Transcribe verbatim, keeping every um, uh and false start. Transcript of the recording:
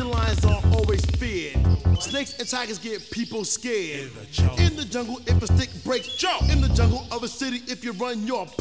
and lions are always feared. Snakes and tigers get people scared. In the jungle, if a stick breaks, jump. In the jungle of a city, if you run your